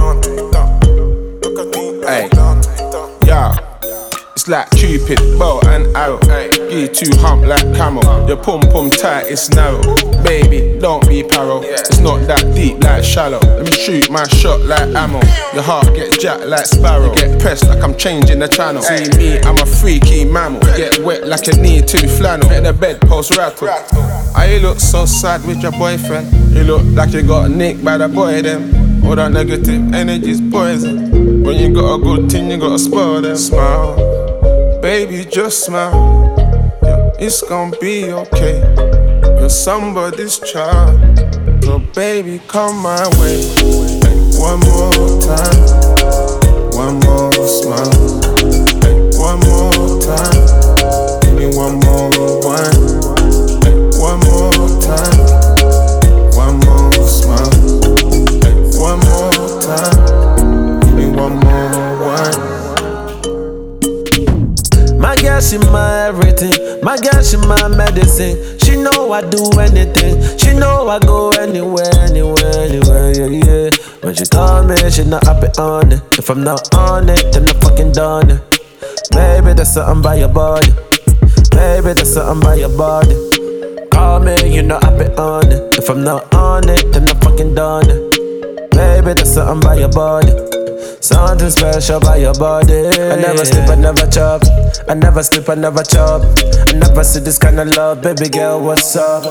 Hey, yeah. It's like Cupid, bow and arrow. Give you two hump like camel. Your pum pum tight, it's narrow. Baby, don't be paro. It's not that deep like shallow. Let me shoot my shot like ammo. Your heart gets jacked like sparrow. You get pressed like I'm changing the channel. See me, I'm a freaky mammal. Get wet like a need to flannel. Make the bedpost rattle. You look so sad with your boyfriend. You look like you got nicked by the boy them. All that negative energy's poison. When you got a good thing, you gotta spoil them. Smile. Baby, just smile, yeah, it's gonna be okay. You're somebody's child, so baby, come my way. One more time, one more smile. One more time, give me one more wine. One more time, one more smile. One more time, give me one more wine. My girl, she my everything. My girl, she my medicine. She know I do anything. She know I go anywhere, yeah, yeah. When she call me, she not happy on it. If I'm not on it, then I'm fucking done it. Maybe there's something by your body. Maybe there's something by your body. Call me, you not happy on it. If I'm not on it, then I'm fucking done it. Maybe there's something by your body. Something special by your body. I never sleep, I never chop. I never sleep, I never chop. I never see this kind of love, baby girl, what's up?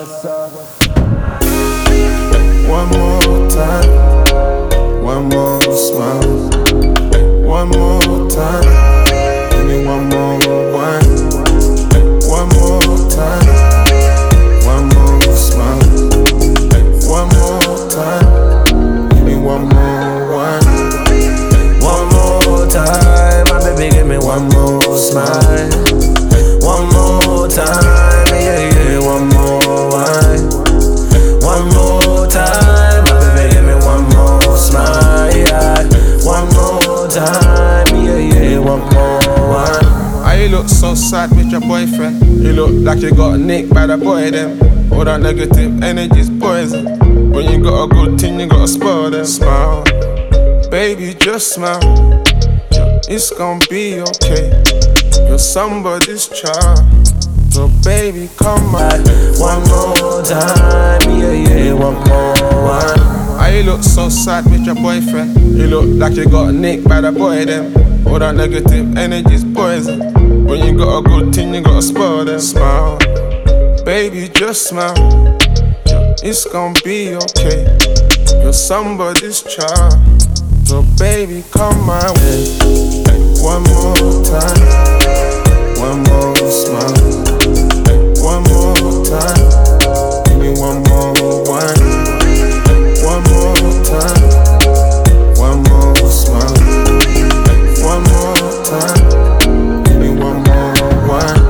One more time, one more smile. One more time, give me one more wine. One more time, one more smile. One more time, give me one more wine. One more time, my baby, give me one more smile. One more time, yeah, yeah, one more wine. One more time, my baby, give me one more smile. Yeah. One more time, yeah, yeah, one more wine. You look so sad with your boyfriend. You look like you got nicked by the boy them. All that negative energy's poison. When you got a good thing, you gotta spoil them. Smile. Baby, just smile, yeah, it's gonna be okay. You're somebody's child, so baby, come on. One more time, yeah, yeah, one more one. You look so sad with your boyfriend. You look like you got nicked by the boy them. All that negative energy's poison. When you got a good thing, you gotta spoil them. Smile, baby, just smile, yeah, it's gonna be okay. You're somebody's child, so baby, come my way. One more time, one more smile. One more time, give me one more wine. One more time, one more smile. One more time, give me one more wine.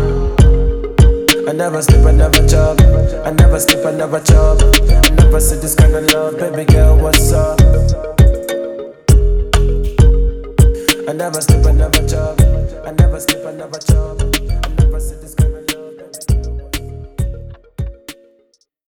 I never sleep, I never chop. I never sleep, I never chop. I never see this kind of love, baby girl, what's up? I never sleep, I never chop. I never sleep, I never chop.